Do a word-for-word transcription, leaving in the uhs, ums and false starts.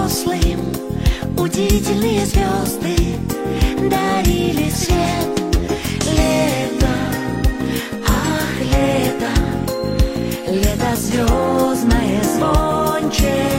взрослым удивительные звезды дарили свет. Лето, ах, лето, лето звездное, звонче.